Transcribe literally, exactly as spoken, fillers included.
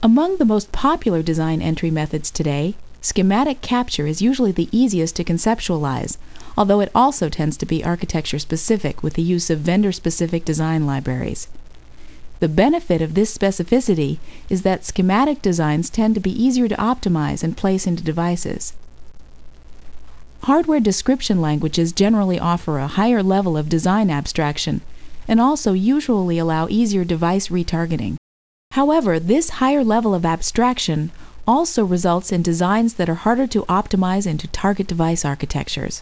Among the most popular design entry methods today, schematic capture is usually the easiest to conceptualize, although it also tends to be architecture-specific with the use of vendor-specific design libraries. The benefit of this specificity is that schematic designs tend to be easier to optimize and place into devices. Hardware description languages generally offer a higher level of design abstraction and also usually allow easier device retargeting. However, this higher level of abstraction also results in designs that are harder to optimize into target device architectures.